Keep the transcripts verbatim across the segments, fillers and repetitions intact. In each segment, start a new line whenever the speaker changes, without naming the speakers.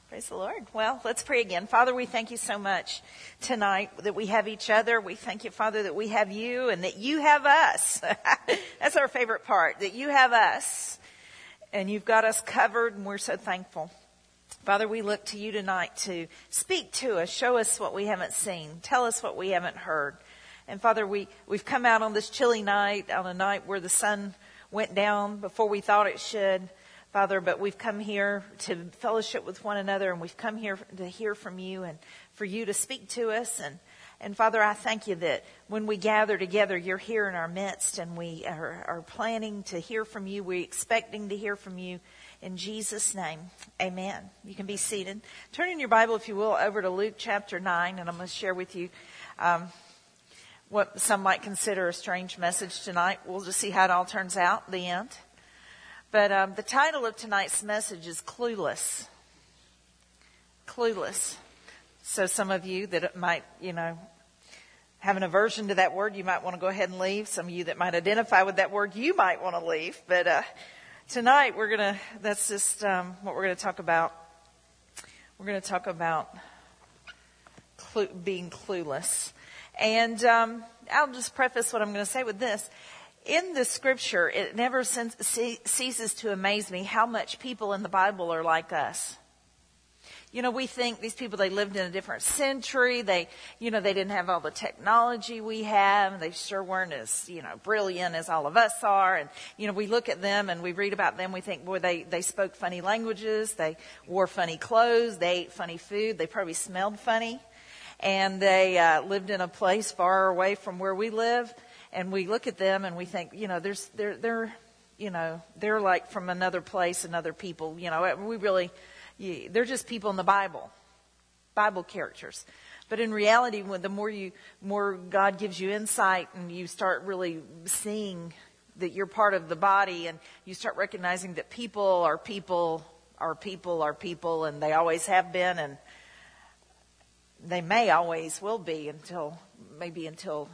Praise the Lord. Well, let's pray again. Father, we thank you so much tonight that we have each other. We thank you, Father, that we have you and that you have us. That's our favorite part, that you have us and you've got us covered, and we're so thankful. Father, we look to you tonight to speak to us, show us what we haven't seen, tell us what we haven't heard. And Father, we, we've come out on this chilly night, on a night where the sun went down before we thought it should. Father, but we've come here to fellowship with one another, and we've come here to hear from you and for you to speak to us. And, and Father, I thank you that when we gather together, you're here in our midst, and we are, are planning to hear from you. We're expecting to hear from you. In Jesus' name, amen. You can be seated. Turn in your Bible, if you will, over to Luke chapter nine, and I'm going to share with you um, what some might consider a strange message tonight. We'll just see how it all turns out at the end. But um, the title of tonight's message is Clueless. Clueless. So some of you that might, you know, have an aversion to that word, you might want to go ahead and leave. Some of you that might identify with that word, you might want to leave. But uh, tonight we're going to, that's just um, what we're going to talk about. We're going to talk about clu- being clueless. And um, I'll just preface what I'm going to say with this. In the scripture, it never ceases to amaze me how much people in the Bible are like us. You know, we think these people, they lived in a different century. They, you know, they didn't have all the technology we have. They sure weren't as, you know, brilliant as all of us are. And, you know, we look at them and we read about them. We think, boy, they, they spoke funny languages. They wore funny clothes. They ate funny food. They probably smelled funny. And they uh, lived in a place far away from where we live. And we look at them and we think, you know, there's, they're, they're, you know, they're like from another place, another people. You know, we really, they're just people in the Bible, Bible characters. But in reality, when the more you, more God gives you insight and you start really seeing that you're part of the body, and you start recognizing that people are people, are people, are people, and they always have been, and they may always will be until maybe until.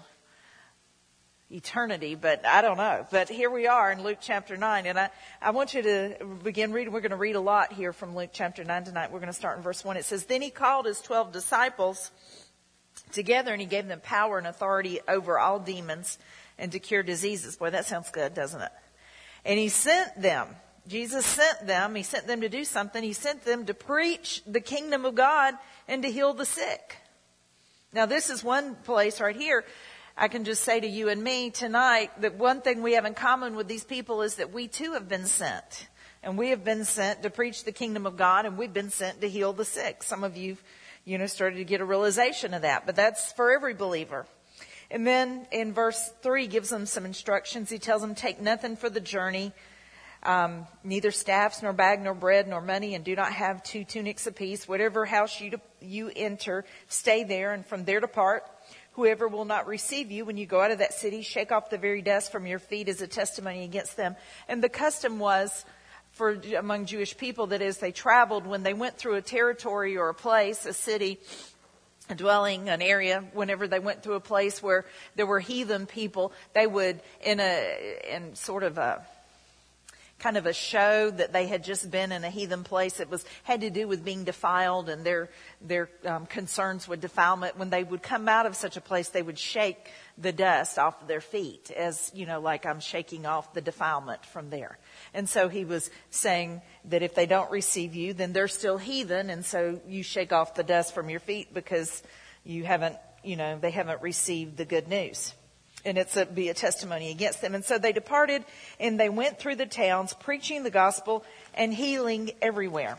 eternity, but I don't know. But here we are in Luke chapter nine, and I, I want you to begin reading. We're going to read a lot here from Luke chapter nine tonight. We're going to start in verse one. It says, "Then he called his twelve disciples together, and he gave them power and authority over all demons and to cure diseases." Boy, that sounds good, doesn't it? "And he sent them." Jesus sent them. He sent them to do something. He sent them to preach the kingdom of God and to heal the sick. Now, this is one place right here. I can just say to you and me tonight that one thing we have in common with these people is that we too have been sent. And we have been sent to preach the kingdom of God, and we've been sent to heal the sick. Some of you, you know, started to get a realization of that, but that's for every believer. And then in verse three gives them some instructions. He tells them, "Take nothing for the journey, um, neither staffs, nor bag, nor bread, nor money, and do not have two tunics apiece. Whatever house you, you enter, stay there, and from there depart. Whoever will not receive you when you go out of that city, shake off the very dust from your feet as a testimony against them." And the custom was for among Jewish people that as they traveled, when they went through a territory or a place, a city, a dwelling, an area, whenever they went through a place where there were heathen people, they would, in a, in sort of a, kind of a show that they had just been in a heathen place. It was had to do with being defiled and their their um, concerns with defilement. When they would come out of such a place, they would shake the dust off of their feet, as you know, like I'm shaking off the defilement from there. And so he was saying that if they don't receive you, then they're still heathen, and so you shake off the dust from your feet because you haven't, you know, they haven't received the good news. And it's a, be a testimony against them. And so they departed and they went through the towns preaching the gospel and healing everywhere.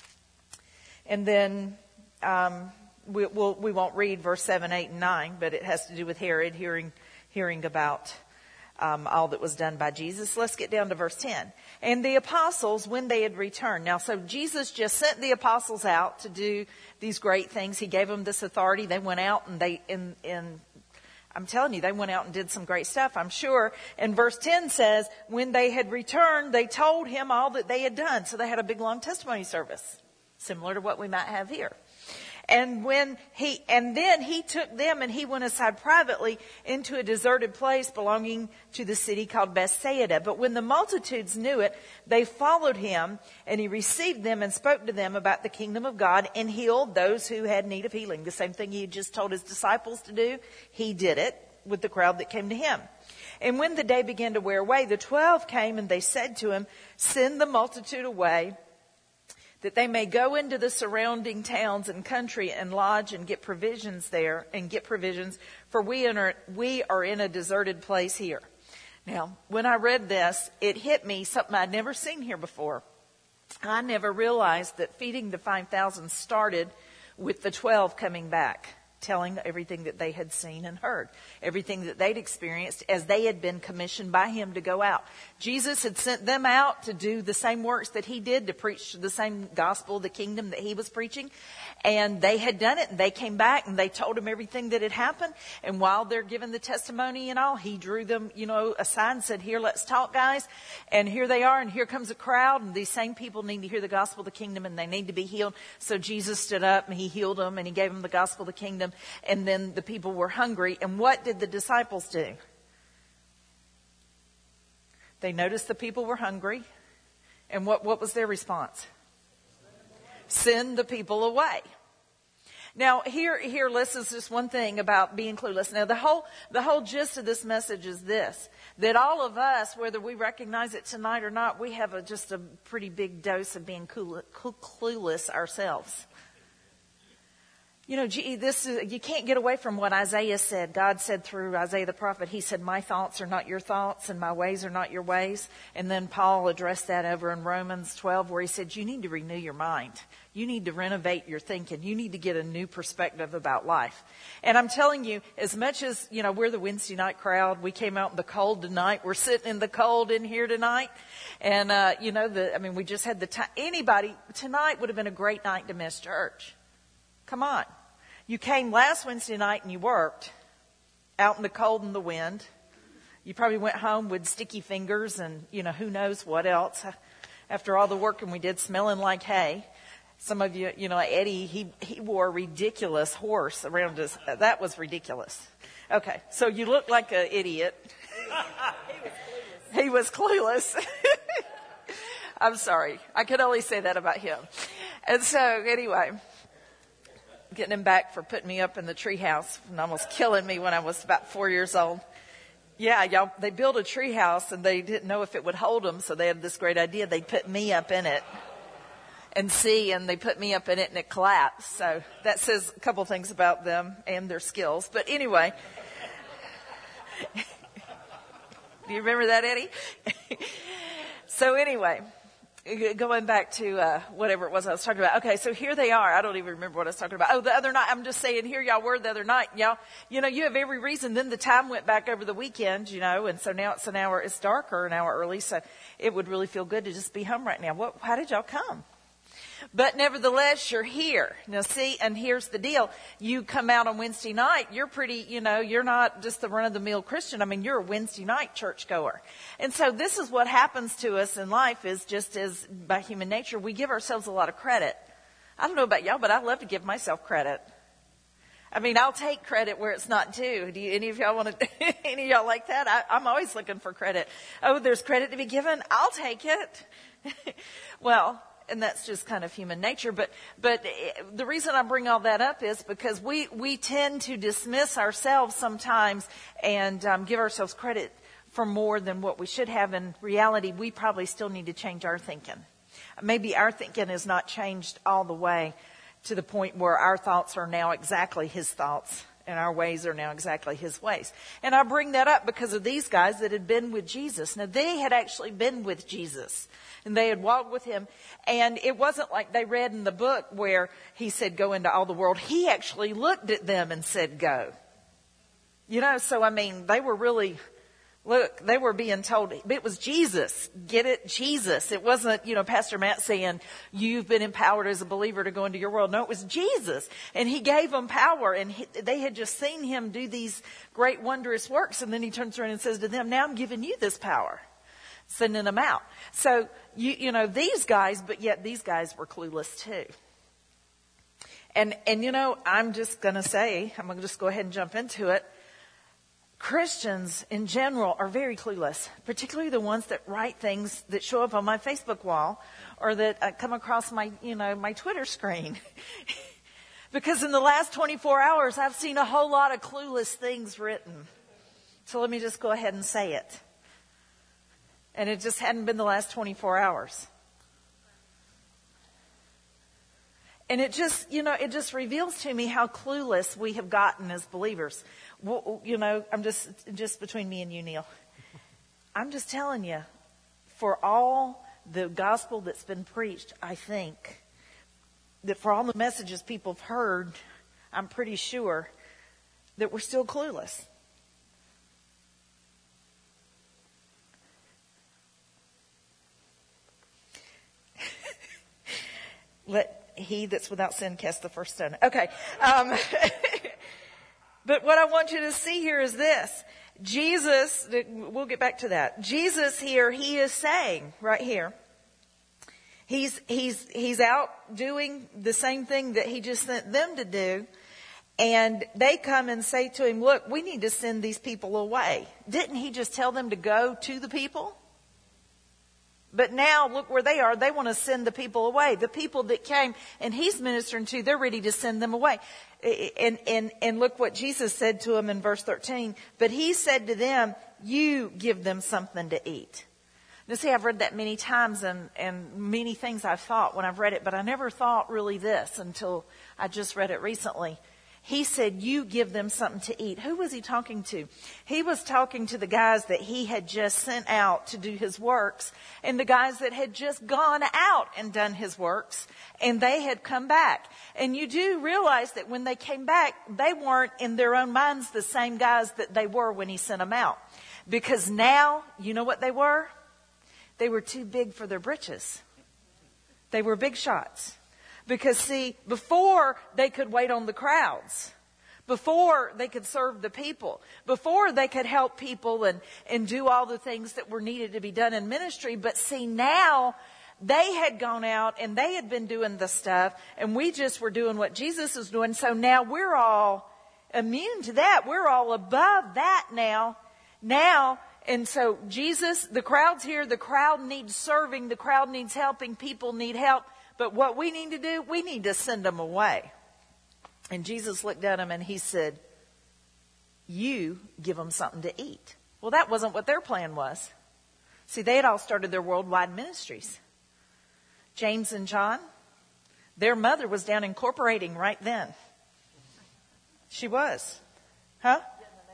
And then um, we, we'll, we won't read verse seven, eight, and nine, but it has to do with Herod hearing hearing about um, all that was done by Jesus. Let's get down to verse ten. "And the apostles, when they had returned." Now, so Jesus just sent the apostles out to do these great things. He gave them this authority. They went out and they in in. I'm telling you, they went out and did some great stuff, I'm sure. And verse ten says, when they had returned, they told him all that they had done. So they had a big, long testimony service, similar to what we might have here. And when he, and then he took them and he went aside privately into a deserted place belonging to the city called Bethsaida. But when the multitudes knew it, they followed him, and he received them and spoke to them about the kingdom of God and healed those who had need of healing. The same thing he had just told his disciples to do, he did it with the crowd that came to him. And when the day began to wear away, the twelve came and they said to him, "Send the multitude away, that they may go into the surrounding towns and country and lodge and get provisions there and get provisions, for we are, we are in a deserted place here." Now, when I read this, it hit me something I'd never seen here before. I never realized that feeding the five thousand started with the twelve coming back, telling everything that they had seen and heard, everything that they'd experienced as they had been commissioned by him to go out. Jesus had sent them out to do the same works that he did, to preach the same gospel, the kingdom that he was preaching. And they had done it, and they came back and they told him everything that had happened. And while they're giving the testimony and all, he drew them, you know, aside and said, "Here, let's talk, guys." And here they are, and here comes a crowd, and these same people need to hear the gospel of the kingdom, and they need to be healed. So Jesus stood up and he healed them, and he gave them the gospel of the kingdom. And then the people were hungry. And what did the disciples do? They noticed the people were hungry. And what, what was their response? Send the people away. Now, here, here, listen, just one thing about being clueless. Now, the whole, the whole gist of this message is this, that all of us, whether we recognize it tonight or not, we have a, just a pretty big dose of being clueless, clueless ourselves. You know, gee, this is, you can't get away from what Isaiah said. God said through Isaiah the prophet, he said, "My thoughts are not your thoughts and my ways are not your ways." And then Paul addressed that over in Romans twelve, where he said, you need to renew your mind. You need to renovate your thinking. You need to get a new perspective about life. And I'm telling you, as much as, you know, we're the Wednesday night crowd, we came out in the cold tonight. We're sitting in the cold in here tonight. And, uh, you know, the, I mean, we just had the time. Anybody, tonight would have been a great night to miss church. Come on. You came last Wednesday night and you worked out in the cold and the wind. You probably went home with sticky fingers and, you know, who knows what else. After all the working we did, smelling like hay. Some of you, you know, Eddie, he, he wore a ridiculous horse around his, that was ridiculous. Okay, so you look like an idiot. He was clueless. I'm sorry. I could only say that about him. And so, anyway, getting him back for putting me up in the treehouse and almost killing me when I was about four years old. Yeah, y'all, they built a treehouse and they didn't know if it would hold them, so they had this great idea. They'd put me up in it and see, and they put me up in it and it collapsed. So that says a couple things about them and their skills. But anyway, do you remember that, Eddie? So anyway, going back to uh, whatever it was I was talking about. Okay, so here they are. I don't even remember what I was talking about. Oh, the other night, I'm just saying, here y'all were the other night. Y'all, you know, you have every reason. Then the time went back over the weekend, you know, and so now it's an hour, it's darker, an hour early, so it would really feel good to just be home right now. What? How did y'all come? But nevertheless, you're here. Now see, and here's the deal. You come out on Wednesday night, you're pretty, you know, you're not just the run-of-the-mill Christian. I mean, you're a Wednesday night churchgoer. And so this is what happens to us in life, is just as by human nature, we give ourselves a lot of credit. I don't know about y'all, but I love to give myself credit. I mean, I'll take credit where it's not due. Do you, any of y'all want to, any of y'all like that? I, I'm always looking for credit. Oh, there's credit to be given? I'll take it. Well, and that's just kind of human nature. But but the reason I bring all that up is because we, we tend to dismiss ourselves sometimes and um, give ourselves credit for more than what we should have. In reality, we probably still need to change our thinking. Maybe our thinking is not changed all the way to the point where our thoughts are now exactly his thoughts and our ways are now exactly his ways. And I bring that up because of these guys that had been with Jesus. Now, they had actually been with Jesus. And they had walked with him. And it wasn't like they read in the book where he said, go into all the world. He actually looked at them and said, go. You know, so I mean, they were really, look, they were being told, it was Jesus. Get it? Jesus. It wasn't, you know, Pastor Matt saying, you've been empowered as a believer to go into your world. No, it was Jesus. And he gave them power. And he, they had just seen him do these great, wondrous works. And then he turns around and says to them, now I'm giving you this power. Sending them out. So, you, you know, these guys, but yet these guys were clueless too. And, and you know, I'm just going to say, I'm going to just go ahead and jump into it. Christians in general are very clueless, particularly the ones that write things that show up on my Facebook wall or that uh, come across my, you know, my Twitter screen. Because in the last twenty-four hours, I've seen a whole lot of clueless things written. So let me just go ahead and say it. And it just hadn't been the last twenty-four hours. And it just, you know, it just reveals to me how clueless we have gotten as believers. Well, you know, I'm just, just between me and you, Neil. I'm just telling you, for all the gospel that's been preached, I think that for all the messages people have heard, I'm pretty sure that we're still clueless. Let he that's without sin cast the first stone. Okay. Um, but what I want you to see here is this. Jesus, we'll get back to that. Jesus here, he is saying right here, He's, he's, he's out doing the same thing that he just sent them to do. And they come and say to him, look, we need to send these people away. Didn't he just tell them to go to the people? But now look where they are. They want to send the people away. The people that came and he's ministering to, they're ready to send them away. And, and, and look what Jesus said to them in verse thirteen. But he said to them, you give them something to eat. Now see, I've read that many times and, and many things I've thought when I've read it, but I never thought really this until I just read it recently. He said, you give them something to eat. Who was he talking to? He was talking to the guys that he had just sent out to do his works and the guys that had just gone out and done his works and they had come back. And you do realize that when they came back, they weren't in their own minds the same guys that they were when he sent them out. Because now, you know what they were? They were too big for their britches. They were big shots. Because see, before they could wait on the crowds, before they could serve the people, before they could help people and, and do all the things that were needed to be done in ministry. But see, now they had gone out and they had been doing the stuff and we just were doing what Jesus was doing. So now we're all immune to that. We're all above that now. Now, and so Jesus, the crowd's here, the crowd needs serving, the crowd needs helping, people need help. But what we need to do, we need to send them away. And Jesus looked at them and he said, you give them something to eat. Well, that wasn't what their plan was. See, they had all started their worldwide ministries. James and John, their mother was down incorporating right then. She was. Huh?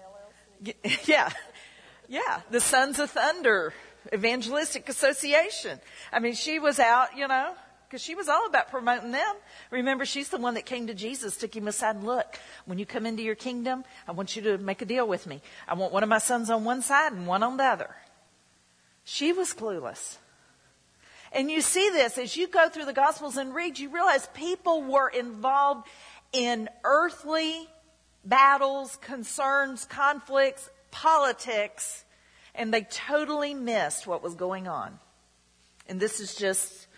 Yeah. Yeah, the Sons of Thunder Evangelistic Association. I mean, she was out, you know, because she was all about promoting them. Remember, she's the one that came to Jesus, took him aside and look, when you come into your kingdom, I want you to make a deal with me. I want one of my sons on one side and one on the other. She was clueless. And you see this as you go through the Gospels and read, you realize people were involved in earthly battles, concerns, conflicts, politics, and they totally missed what was going on. And this is just,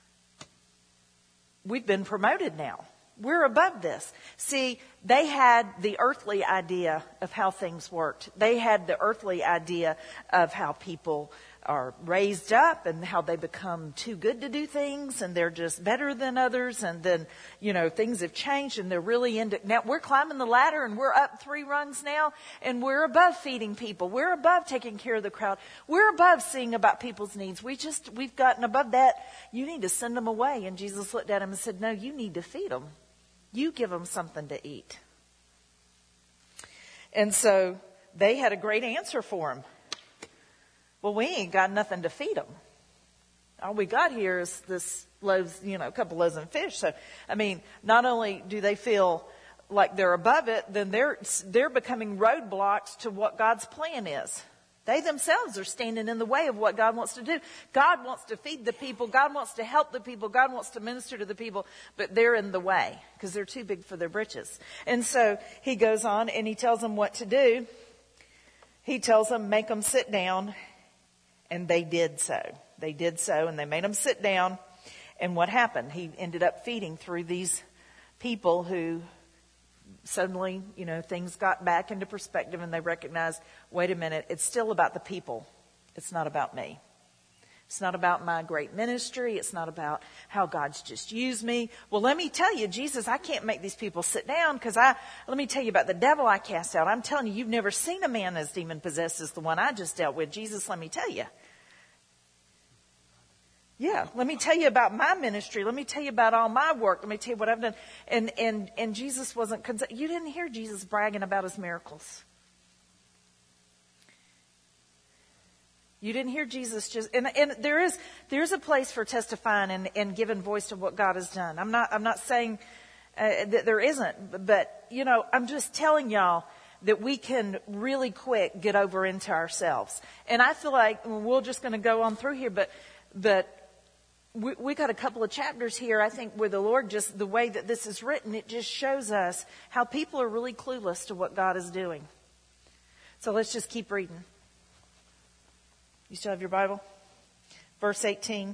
we've been promoted now. We're above this. See, they had the earthly idea of how things worked. They had the earthly idea of how people are raised up and how they become too good to do things and they're just better than others. And then, you know, things have changed and they're really into, now we're climbing the ladder and we're up three rungs now and we're above feeding people. We're above taking care of the crowd. We're above seeing about people's needs. We just, we've gotten above that. You need to send them away. And Jesus looked at him and said, no, you need to feed them. You give them something to eat. And so they had a great answer for him. Well, we ain't got nothing to feed them. All we got here is this loaves, you know, a couple loaves and fish. So, I mean, not only do they feel like they're above it, then they're, they're becoming roadblocks to what God's plan is. They themselves are standing in the way of what God wants to do. God wants to feed the people. God wants to help the people. God wants to minister to the people, but they're in the way because they're too big for their britches. And so he goes on and he tells them what to do. He tells them, make them sit down. And they did so. They did so and they made them sit down. And what happened? He ended up feeding through these people who suddenly, you know, things got back into perspective and they recognized, wait a minute, it's still about the people. It's not about me. It's not about my great ministry. It's not about how God's just used me. Well, let me tell you, Jesus, I can't make these people sit down because I, let me tell you about the devil I cast out. I'm telling you, you've never seen a man as demon possessed as the one I just dealt with. Jesus, let me tell you. Yeah, let me tell you about my ministry. Let me tell you about all my work. Let me tell you what I've done. And, and, and Jesus wasn't, you didn't hear Jesus bragging about his miracles. You didn't hear Jesus just, and, and there is, there's a place for testifying and, and giving voice to what God has done. I'm not, I'm not saying uh, that there isn't, but, you know, I'm just telling y'all that we can really quick get over into ourselves. And I feel like we're just going to go on through here, but, but we, we got a couple of chapters here, I think, where the Lord just, the way that this is written, it just shows us how people are really clueless to what God is doing. So let's just keep reading. You still have your Bible? Verse eighteen.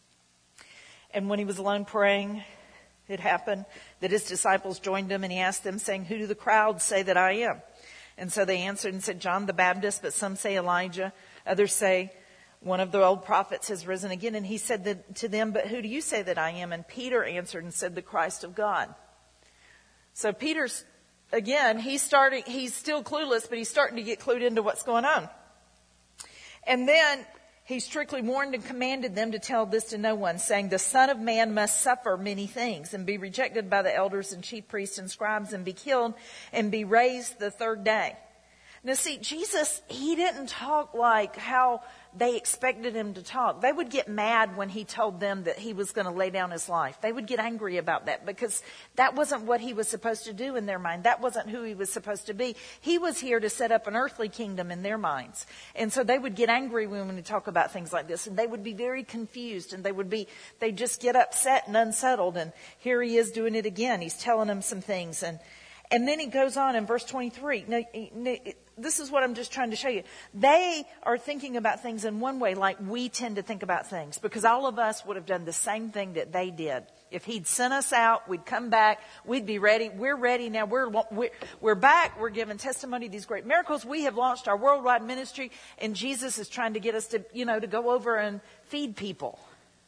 And when he was alone praying, it happened that his disciples joined him, and he asked them, saying, who do the crowd say that I am? And so they answered and said, John the Baptist, but some say Elijah. Others say, one of the old prophets has risen again. And he said that, to them, but who do you say that I am? And Peter answered and said, the Christ of God. So Peter's, again, he's starting, he's still clueless, but he's starting to get clued into what's going on. And then he strictly warned and commanded them to tell this to no one, saying, the Son of Man must suffer many things and be rejected by the elders and chief priests and scribes and be killed and be raised the third day. Now see, Jesus, he didn't talk like how they expected him to talk. They would get mad when he told them that he was going to lay down his life. They would get angry about that because that wasn't what he was supposed to do in their mind. That wasn't who he was supposed to be. He was here to set up an earthly kingdom in their minds. And so they would get angry when we talk about things like this, and they would be very confused, and they would be, they'd just get upset and unsettled. And here he is doing it again. He's telling them some things. And, and then he goes on in verse twenty-three. Now, this is what I'm just trying to show you. They are thinking about things in one way like we tend to think about things, because all of us would have done the same thing that they did. If he'd sent us out, we'd come back, we'd be ready. We're ready now. We're, we're, we're back. We're giving testimony of these great miracles. We have launched our worldwide ministry, and Jesus is trying to get us to, you know, to go over and feed people.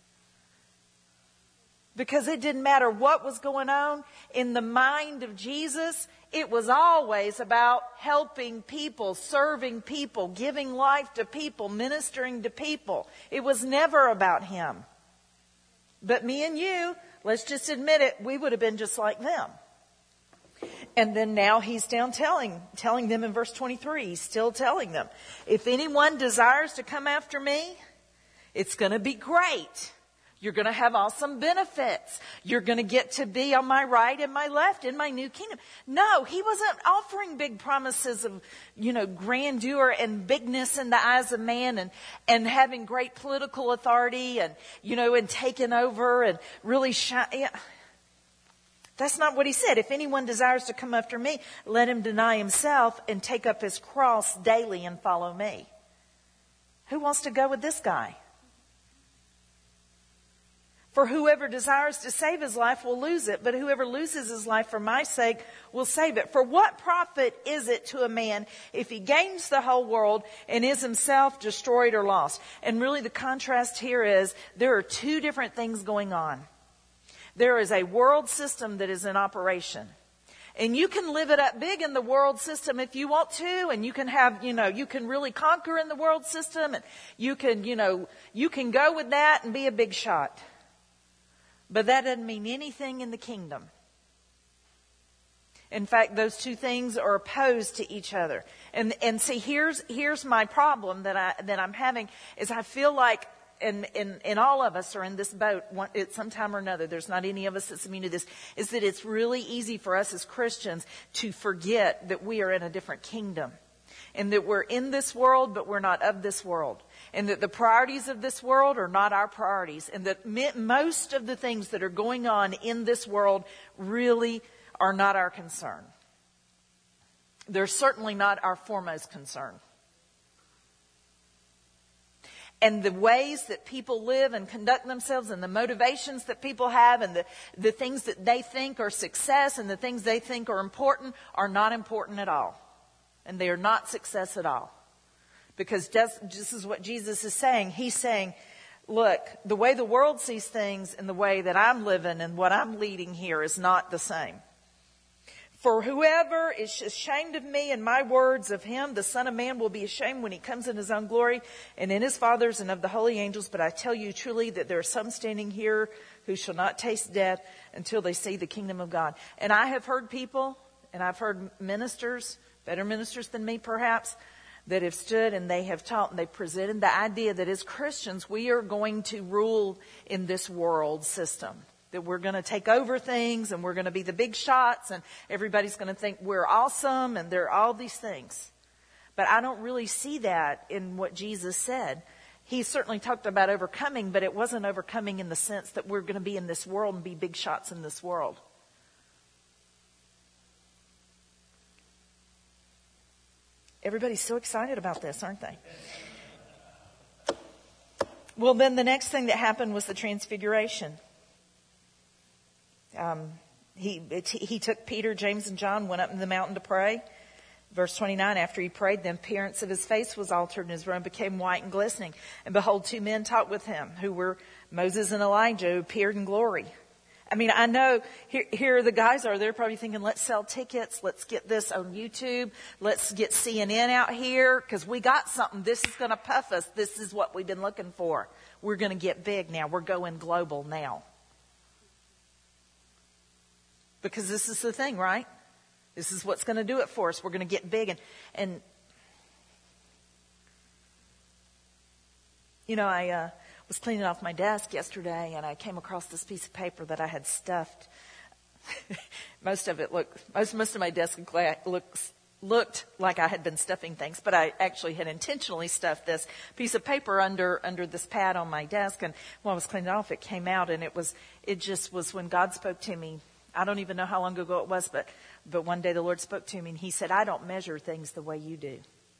Because it didn't matter what was going on in the mind of Jesus. It was always about helping people, serving people, giving life to people, ministering to people. It was never about him. But me and you, let's just admit it, we would have been just like them. And then now he's down telling, telling them in verse twenty-three, he's still telling them, if anyone desires to come after me, it's going to be great. You're going to have awesome benefits. You're going to get to be on my right and my left in my new kingdom. No, he wasn't offering big promises of, you know, grandeur and bigness in the eyes of man, and, and having great political authority and, you know, and taking over and really shine. Yeah. That's not what he said. If anyone desires to come after me, let him deny himself and take up his cross daily and follow me. Who wants to go with this guy? For whoever desires to save his life will lose it, but whoever loses his life for my sake will save it. For what profit is it to a man if he gains the whole world and is himself destroyed or lost? And really the contrast here is there are two different things going on. There is a world system that is in operation. And you can live it up big in the world system if you want to, and you can have, you know, you can really conquer in the world system, and you can, you know, you can go with that and be a big shot. But that doesn't mean anything in the kingdom. In fact, those two things are opposed to each other. And and see, here's here's my problem that I that I'm having is I feel like, and and, and all of us are in this boat at some time or another. There's not any of us that's immune to this. Is that it's really easy for us as Christians to forget that we are in a different kingdom, and that we're in this world, but we're not of this world. And that the priorities of this world are not our priorities. And that most of the things that are going on in this world really are not our concern. They're certainly not our foremost concern. and the ways that people live and conduct themselves and the motivations that people have and the, the things that they think are success and the things they think are important are not important at all. And they are not success at all. Because this, this is what Jesus is saying. He's saying, look, the way the world sees things and the way that I'm living and what I'm leading here is not the same. For whoever is ashamed of me and my words, of him the Son of Man will be ashamed when he comes in his own glory and in his Father's and of the holy angels. But I tell you truly that there are some standing here who shall not taste death until they see the kingdom of God. And I have heard people, and I've heard ministers, better ministers than me perhaps, that have stood and they have taught and they presented the idea that as Christians we are going to rule in this world system. That we're going to take over things and we're going to be the big shots and everybody's going to think we're awesome and there are all these things. But I don't really see that in what Jesus said. He certainly talked about overcoming, but it wasn't overcoming in the sense that we're going to be in this world and be big shots in this world. Everybody's so excited about this, aren't they? Well, then the next thing that happened was the transfiguration. Um, he, it, he took Peter, James, and John, went up in the mountain to pray. Verse twenty-nine, after he prayed, the appearance of his face was altered and his robe became white and glistening. And behold, two men talked with him, who were Moses and Elijah, who appeared in glory. I mean, I know here, here the guys are, they're probably thinking, let's sell tickets. Let's get this on YouTube. Let's get C N N out here because we got something. This is going to puff us. This is what we've been looking for. We're going to get big now. We're going global now. Because this is the thing, right? This is what's going to do it for us. We're going to get big. And, and you know, I uh, was cleaning off my desk yesterday, and I came across this piece of paper that I had stuffed. most of it looked, most, most of my desk looks, looked like I had been stuffing things, but I actually had intentionally stuffed this piece of paper under, under this pad on my desk. And when I was cleaning it off, it came out, and it was, it just was when God spoke to me. I don't even know how long ago it was, but, but one day the Lord spoke to me and he said, I don't measure things the way you do.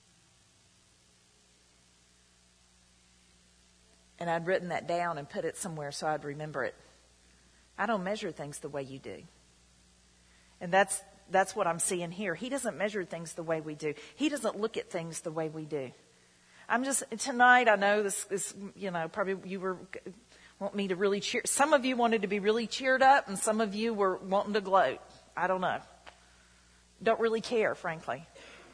And I'd written that down and put it somewhere so I'd remember it. I don't measure things the way you do. And that's, that's what I'm seeing here. He doesn't measure things the way we do. He doesn't look at things the way we do. I'm just, tonight I know this is, you know, probably you were want me to really cheer. Some of you wanted to be really cheered up and some of you were wanting to gloat. I don't know. Don't really care, frankly.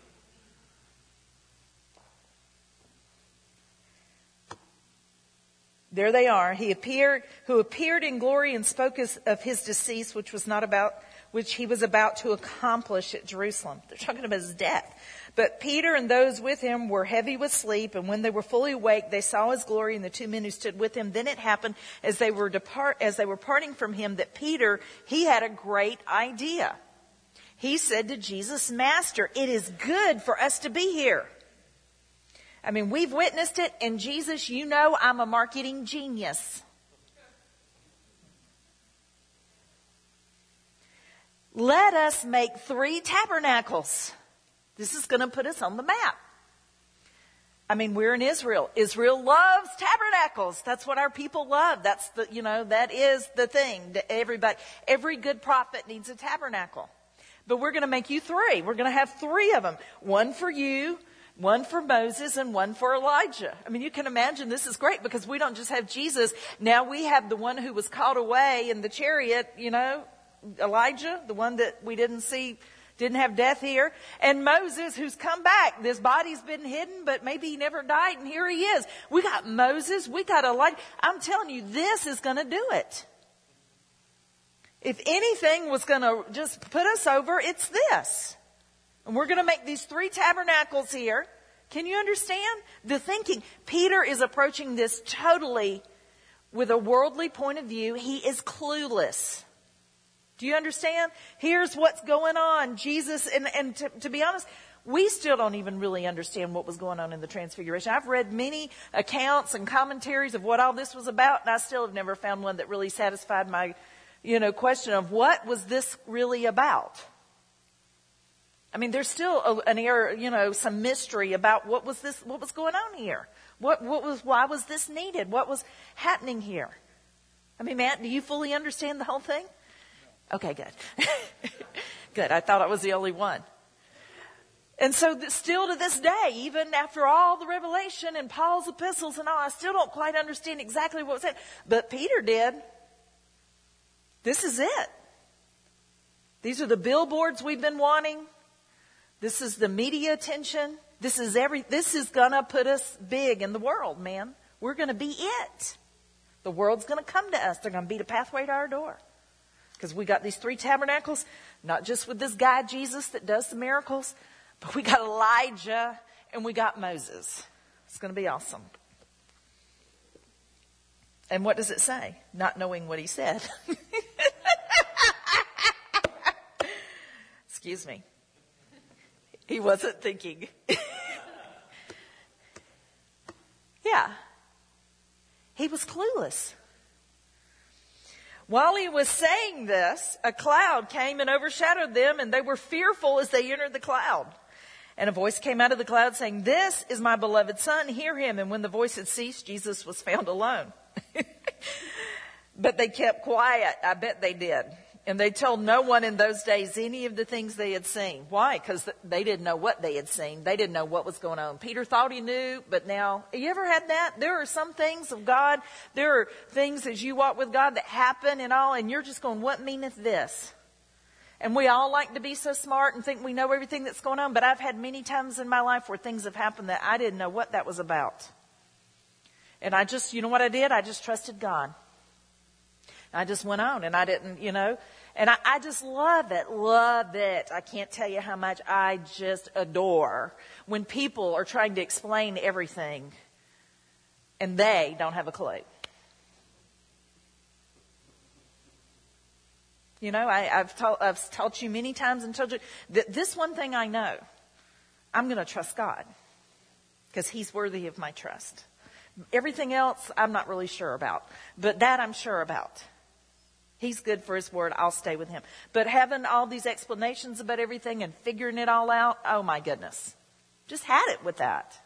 There they are. He appeared, who appeared in glory and spoke of his decease, which was not about, which he was about to accomplish at Jerusalem. They're talking about his death. But Peter and those with him were heavy with sleep, and when they were fully awake, they saw his glory and the two men who stood with him. Then it happened as they were depart, as they were parting from him, that Peter, he had a great idea. He said to Jesus, Master, it is good for us to be here. I mean, we've witnessed it, and Jesus, you know I'm a marketing genius. Let us make three tabernacles. This is going to put us on the map. I mean, we're in Israel. Israel loves tabernacles. That's what our people love. That's the, you know, that is the thing that everybody, every good prophet needs a tabernacle. But we're going to make you three. We're going to have three of them. One for you, one for Moses, and one for Elijah. I mean, you can imagine this is great because we don't just have Jesus. Now we have the one who was caught away in the chariot, you know, Elijah, the one that we didn't see, didn't have death here. And Moses, who's come back. This body's been hidden, but maybe he never died, and here he is. We got Moses, we got Elijah. I'm telling you, this is going to do it. If anything was going to just put us over, it's this. And we're going to make these three tabernacles here. Can you understand the thinking? Peter is approaching this totally with a worldly point of view. He is clueless. Do you understand? Here's what's going on. Jesus, and, and to, to be honest, we still don't even really understand what was going on in the Transfiguration. I've read many accounts and commentaries of what all this was about, and I still have never found one that really satisfied my, you know, question of what was this really about. I mean, there's still a, an air, you know, some mystery about what was this, what was going on here. What, what was, why was this needed? What was happening here? I mean, Matt, do you fully understand the whole thing? Okay, good. Good. I thought I was the only one. And so th- still to this day, even after all the revelation and Paul's epistles and all, I still don't quite understand exactly what was said. But Peter did. This is it. These are the billboards we've been wanting. This is the media attention. This is every, this is gonna put us big in the world, man. We're gonna be it. The world's gonna come to us. They're gonna beat a pathway to our door. Because we got these three tabernacles, not just with this guy Jesus that does the miracles, but we got Elijah and we got Moses. It's gonna be awesome. And what does it say? Not knowing what he said. Excuse me. He wasn't thinking. Yeah. He was clueless. While he was saying this, a cloud came and overshadowed them, and they were fearful as they entered the cloud. And a voice came out of the cloud saying, "This is my beloved son, hear him." And when the voice had ceased, Jesus was found alone. But they kept quiet. I bet they did. And they told no one in those days any of the things they had seen. Why? Because they didn't know what they had seen. They didn't know what was going on. Peter thought he knew, but now, have you ever had that? There are some things of God, there are things as you walk with God that happen and all, and you're just going, what meaneth this? And we all like to be so smart and think we know everything that's going on, but I've had many times in my life where things have happened that I didn't know what that was about. And I just, you know what I did? I just trusted God. I just went on and I didn't, you know, and I, I just love it, love it. I can't tell you how much I just adore when people are trying to explain everything and they don't have a clue. You know, I, I've, taught, I've taught you many times and told you that this one thing I know, I'm going to trust God because he's worthy of my trust. Everything else I'm not really sure about, but that I'm sure about. He's good for his word. I'll stay with him. But having all these explanations about everything and figuring it all out, oh my goodness. Just had it with that.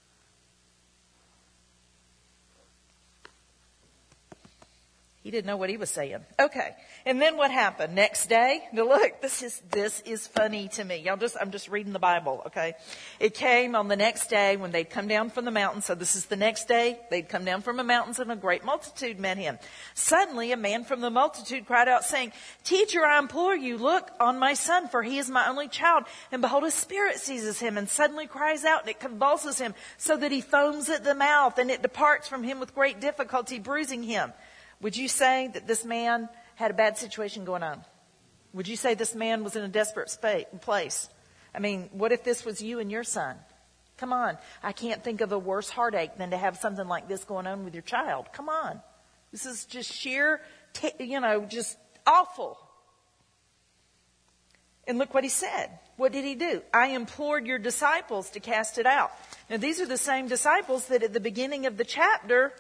He didn't know what he was saying. Okay. And then what happened? Next day, now look, this is, this is funny to me. Y'all just, I'm just reading the Bible, okay? It came on the next day when they'd come down from the mountain. So this is the next day. They'd come down from the mountains and a great multitude met him. Suddenly a man from the multitude cried out saying, "Teacher, I implore you, look on my son, for he is my only child. And behold, a spirit seizes him and suddenly cries out and it convulses him so that he foams at the mouth and it departs from him with great difficulty, bruising him." Would you say that this man had a bad situation going on? Would you say this man was in a desperate spa- place? I mean, what if this was you and your son? Come on. I can't think of a worse heartache than to have something like this going on with your child. Come on. This is just sheer, t- you know, just awful. And look what he said. What did he do? "I implored your disciples to cast it out." Now, these are the same disciples that at the beginning of the chapter,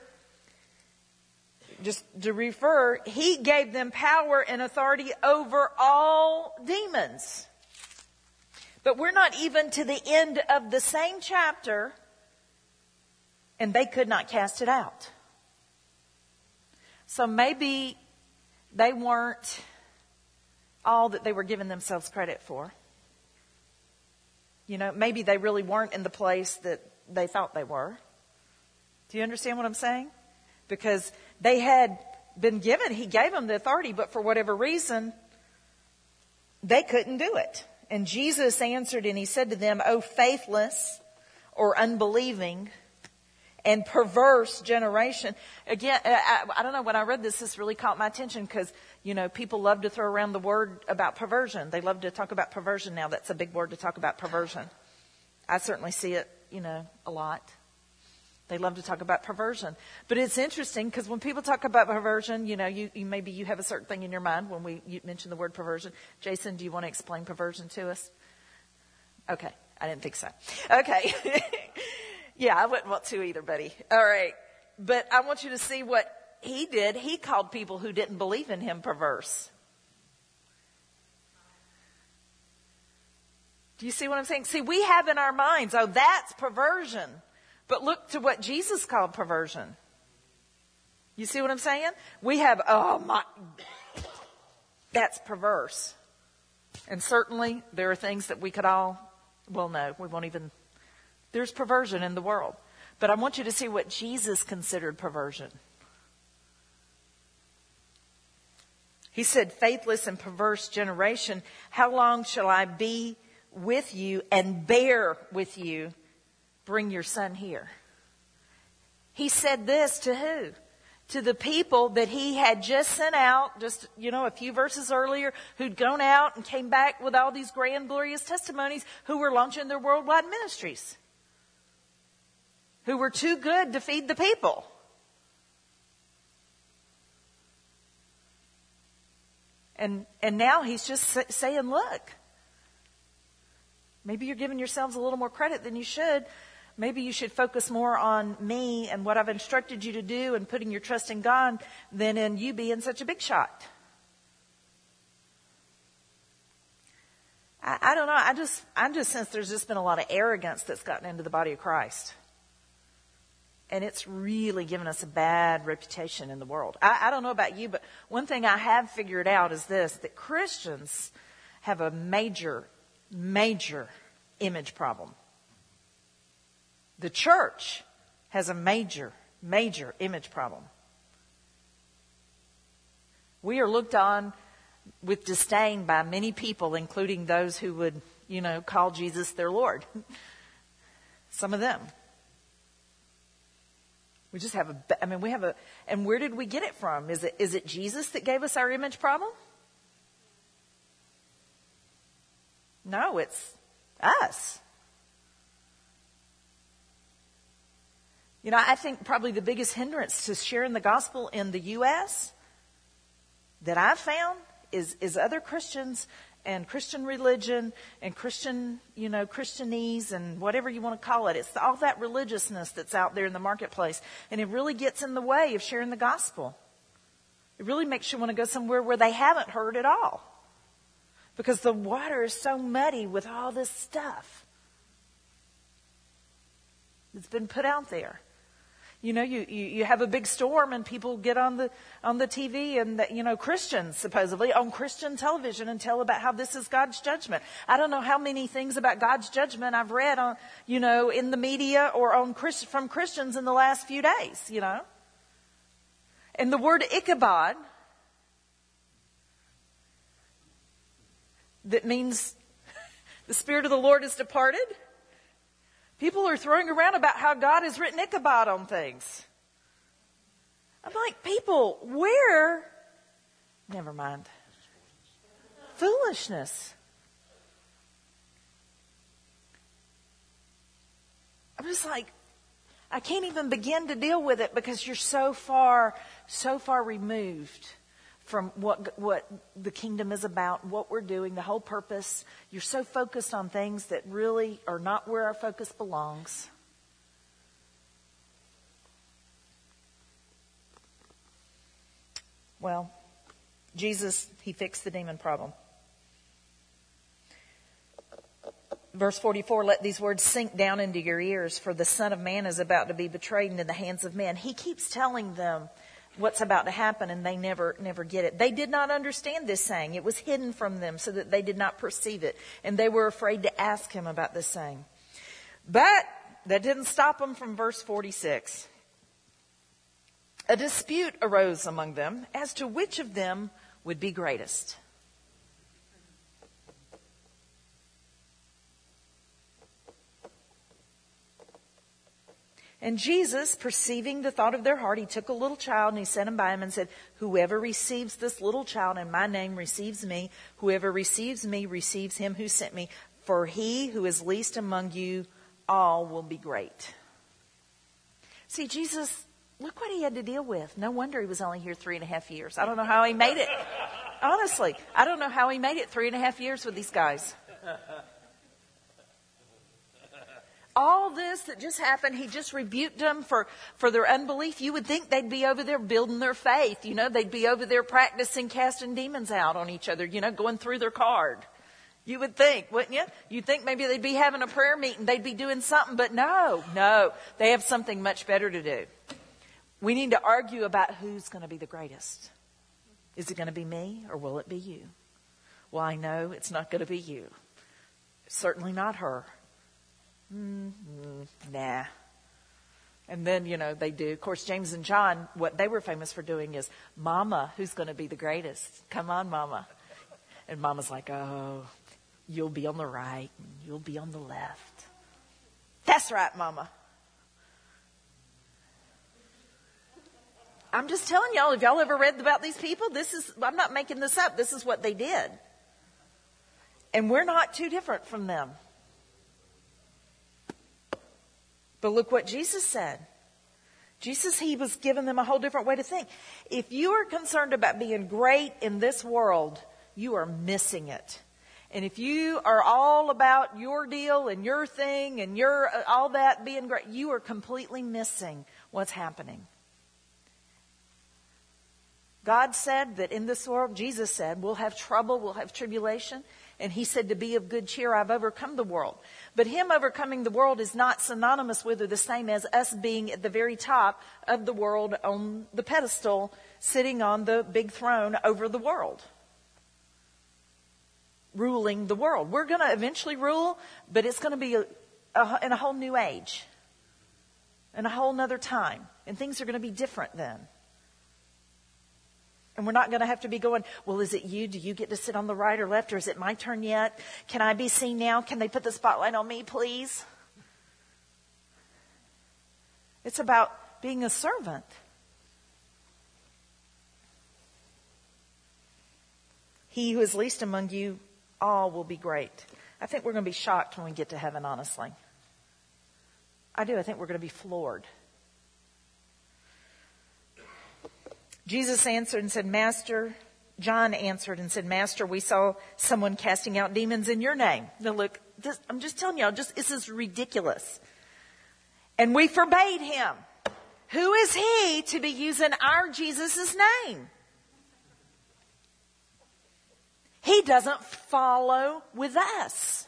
just to refer, he gave them power and authority over all demons. But we're not even to the end of the same chapter, and they could not cast it out. So maybe they weren't all that they were giving themselves credit for. You know, maybe they really weren't in the place that they thought they were. Do you understand what I'm saying? Because they had been given, he gave them the authority, but for whatever reason, they couldn't do it. And Jesus answered and he said to them, "O faithless," or unbelieving, "and perverse generation." Again, I, I don't know, when I read this, this really caught my attention because, you know, people love to throw around the word about perversion. They love to talk about perversion now. That's a big word to talk about, perversion. I certainly see it, you know, a lot. They love to talk about perversion. But it's interesting because when people talk about perversion, you know, you, you maybe you have a certain thing in your mind when we you mention the word perversion. Jason, do you want to explain perversion to us? Okay. I didn't think so. Okay. Yeah, I wouldn't want to either, buddy. All right. But I want you to see what he did. He called people who didn't believe in him perverse. Do you see what I'm saying? See, we have in our minds, oh, that's perversion. But look to what Jesus called perversion. You see what I'm saying? We have, oh my, that's perverse. And certainly there are things that we could all, well, no, we won't even, there's perversion in the world. But I want you to see what Jesus considered perversion. He said, faithless and perverse generation, how long shall I be with you and bear with you? Bring your son here. He said this to who? To the people that he had just sent out, just, you know, a few verses earlier, who'd gone out and came back with all these grand, glorious testimonies, who were launching their worldwide ministries, who were too good to feed the people. And and now he's just saying, look, maybe you're giving yourselves a little more credit than you should. Maybe you should focus more on me and what I've instructed you to do and putting your trust in God than in you being such a big shot. I, I don't know. I just, I just sense there's just been a lot of arrogance that's gotten into the body of Christ. And it's really given us a bad reputation in the world. I, I don't know about you, but one thing I have figured out is this, that Christians have a major, major image problem. The church has a major, major image problem. We are looked on with disdain by many people, including those who would, you know, call Jesus their Lord. Some of them. We just have a, I mean, we have a, and where did we get it from? Is it, is it Jesus that gave us our image problem? No, it's us. You know, I think probably the biggest hindrance to sharing the gospel in the U S that I've found is, is other Christians and Christian religion and Christian, you know, Christianese and whatever you want to call it. It's all that religiousness that's out there in the marketplace. And it really gets in the way of sharing the gospel. It really makes you want to go somewhere where they haven't heard at all. Because the water is so muddy with all this stuff that's been put out there. You know, you, you, you have a big storm and people get on the on the T V and, the, you know, Christians supposedly on Christian television and tell about how this is God's judgment. I don't know how many things about God's judgment I've read on, you know, in the media or on Christ, from Christians in the last few days, you know. And the word Ichabod, that means the Spirit of the Lord is departed. People are throwing around about how God has written Ichabod on things. I'm like, people, where? Never mind. Foolishness. I'm just like, I can't even begin to deal with it because you're so far, so far removed from what what the kingdom is about, what we're doing, the whole purpose. You're so focused on things that really are not where our focus belongs. Well, Jesus, he fixed the demon problem. Verse forty-four, let these words sink down into your ears, for the Son of Man is about to be betrayed into the hands of men. He keeps telling them what's about to happen, and they never, never get it. They did not understand this saying. It was hidden from them so that they did not perceive it. And they were afraid to ask him about this saying. But that didn't stop them from verse forty-six. A dispute arose among them as to which of them would be greatest. And Jesus, perceiving the thought of their heart, he took a little child and he set him by him and said, whoever receives this little child in my name receives me. Whoever receives me receives him who sent me. For he who is least among you all will be great. See, Jesus, look what he had to deal with. No wonder he was only here three and a half years. I don't know how he made it. Honestly, I don't know how he made it three and a half years with these guys. All this that just happened, he just rebuked them for, for their unbelief. You would think they'd be over there building their faith. You know, they'd be over there practicing casting demons out on each other, you know, going through their card. You would think, wouldn't you? You'd think maybe they'd be having a prayer meeting. They'd be doing something, but no, no. They have something much better to do. We need to argue about who's going to be the greatest. Is it going to be me or will it be you? Well, I know it's not going to be you. Certainly not her. Mm-hmm. Nah. And then, you know, they do. Of course, James and John, what they were famous for doing is, Mama, who's going to be the greatest? Come on, Mama. And Mama's like, oh, you'll be on the right and you'll be on the left. That's right, Mama. I'm just telling y'all, have y'all ever read about these people? This is, I'm not making this up. This is what they did. And we're not too different from them. But look what Jesus said. Jesus, he was giving them a whole different way to think. If you are concerned about being great in this world, you are missing it. And if you are all about your deal and your thing and your all that being great, you are completely missing what's happening. God said that in this world, Jesus said, we'll have trouble, we'll have tribulation. And he said to be of good cheer, I've overcome the world. But him overcoming the world is not synonymous with or the same as us being at the very top of the world on the pedestal, sitting on the big throne over the world. Ruling the world. We're going to eventually rule, but it's going to be a, a, in a whole new age. In a whole nother time. And things are going to be different then. And we're not going to have to be going, well, is it you? Do you get to sit on the right or left? Or is it my turn yet? Can I be seen now? Can they put the spotlight on me, please? It's about being a servant. He who is least among you all will be great. I think we're going to be shocked when we get to heaven, honestly. I do. I think we're going to be floored. Jesus answered and said, Master, John answered and said, Master, we saw someone casting out demons in your name. Now look, this, I'm just telling y'all, just this is ridiculous. And we forbade him. Who is he to be using our Jesus' name? He doesn't follow with us.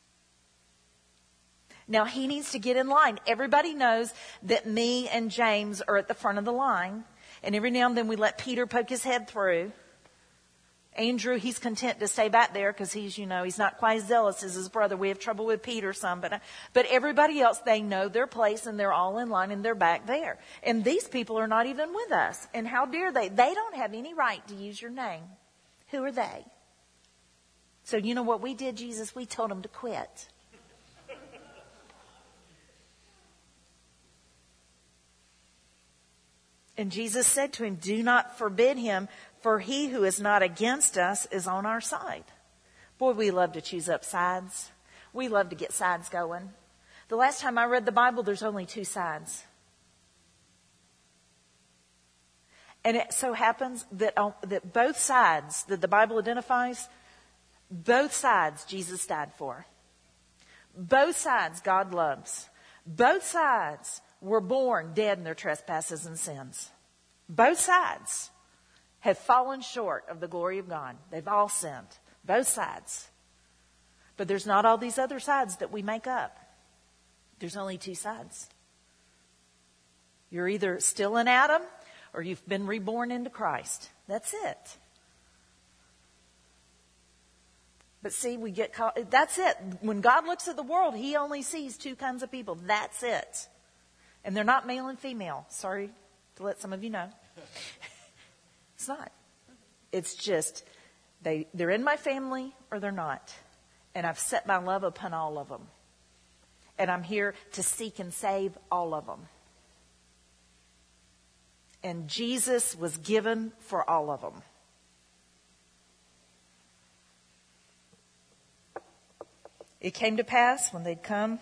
Now he needs to get in line. Everybody knows that me and James are at the front of the line. And every now and then we let Peter poke his head through. Andrew, he's content to stay back there because he's, you know, he's not quite as zealous as his brother. We have trouble with Peter some, but, but everybody else, they know their place and they're all in line and they're back there. And these people are not even with us. And how dare they? They don't have any right to use your name. Who are they? So you know what we did, Jesus? We told them to quit. And Jesus said to him, do not forbid him, for he who is not against us is on our side. Boy, we love to choose up sides. We love to get sides going. The last time I read the Bible, there's only two sides. And it so happens that, uh, that both sides that the Bible identifies, both sides Jesus died for. Both sides God loves. Both sides were born dead in their trespasses and sins. Both sides have fallen short of the glory of God. They've all sinned. Both sides. But there's not all these other sides that we make up. There's only two sides. You're either still in Adam or you've been reborn into Christ. That's it. But see, we get caught. That's it. When God looks at the world, he only sees two kinds of people. That's it. And they're not male and female. Sorry to let some of you know. It's not. It's just they, they're in my family or they're not. And I've set my love upon all of them. And I'm here to seek and save all of them. And Jesus was given for all of them. It came to pass when they'd come.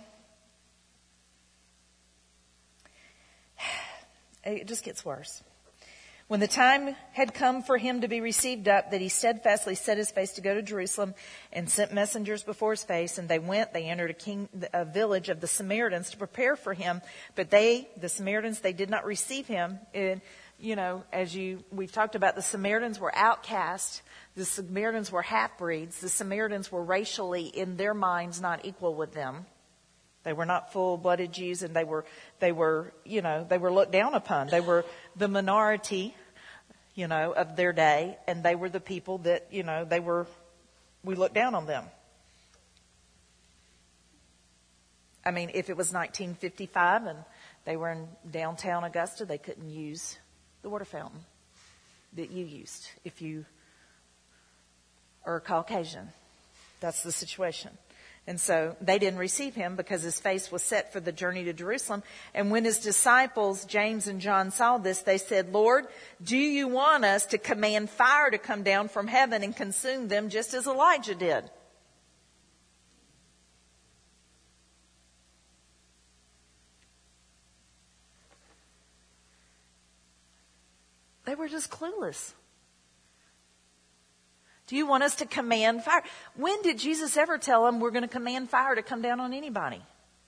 It just gets worse. When the time had come for him to be received up, that he steadfastly set his face to go to Jerusalem and sent messengers before his face. And they went, they entered a, king, a village of the Samaritans to prepare for him. But they, the Samaritans, they did not receive him. And you know, as you, we've talked about, the Samaritans were outcast. The Samaritans were half-breeds. The Samaritans were racially, in their minds, not equal with them. They were not full-blooded Jews, and they were, they were, you know, they were looked down upon. They were the minority, you know, of their day, and they were the people that, you know, they were, we looked down on them. I mean, if it was nineteen fifty-five and they were in downtown Augusta, they couldn't use the water fountain that you used if you are a Caucasian. That's the situation. And so they didn't receive him because his face was set for the journey to Jerusalem. And when his disciples, James and John, saw this, they said, Lord, do you want us to command fire to come down from heaven and consume them just as Elijah did? They were just clueless. Do you want us to command fire? When did Jesus ever tell them we're going to command fire to come down on anybody?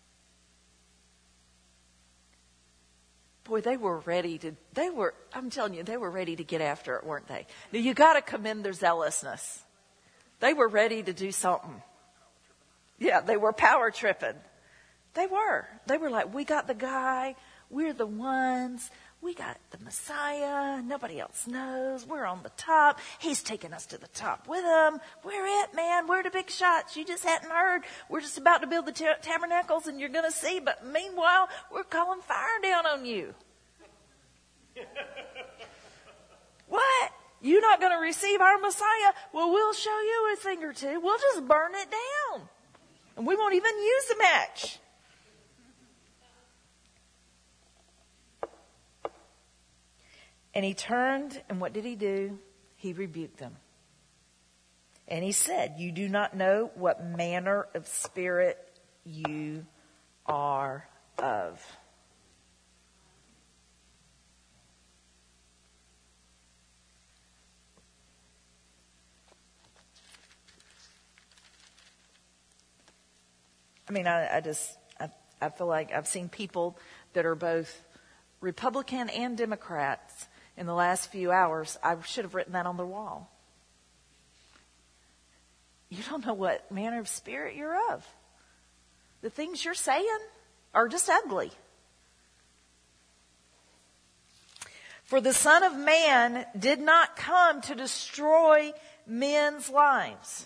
Boy, they were ready to, they were, I'm telling you, they were ready to get after it, weren't they? Now, you got to commend their zealousness. They were ready to do something. Yeah, they were power tripping. They were. They were like, we got the guy. We're the ones. We got the Messiah. Nobody else knows. We're on the top. He's taking us to the top with him. We're it, man. We're the big shots. You just hadn't heard. We're just about to build the t- tabernacles and you're going to see. But meanwhile, we're calling fire down on you. What? You're not going to receive our Messiah? Well, we'll show you a thing or two. We'll just burn it down. And we won't even use the match. And he turned, and what did he do? He rebuked them. And he said, you do not know what manner of spirit you are of. I mean, I, I just, I, I feel like I've seen people that are both Republican and Democrats in the last few hours. I should have written that on the wall. You don't know what manner of spirit you're of. The things you're saying are just ugly. For the Son of Man did not come to destroy men's lives,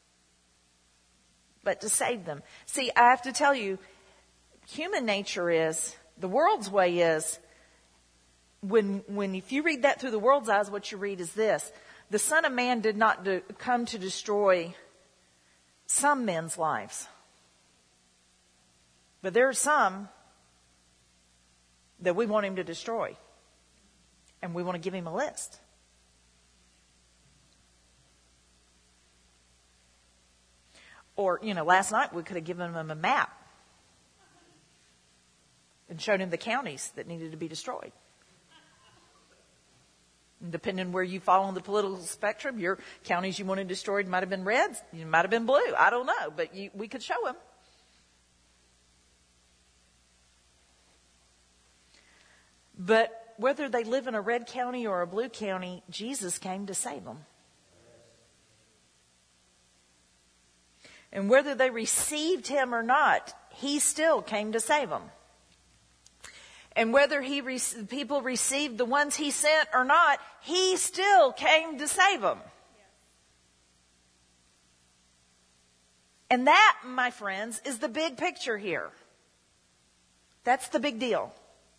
but to save them. See, I have to tell you, human nature is, the world's way is, When, when, if you read that through the world's eyes, what you read is this. The Son of Man did not do, come to destroy some men's lives. But there are some that we want him to destroy. And we want to give him a list. Or, you know, last night we could have given him a map and showed him the counties that needed to be destroyed. Depending where you fall on the political spectrum, your counties you wanted destroyed might have been red, you might have been blue. I don't know, but you, we could show him. But whether they live in a red county or a blue county, Jesus came to save them. And whether they received him or not, he still came to save them. And whether he re- people received the ones he sent or not, he still came to save them. And that, my friends, is the big picture here. That's the big deal.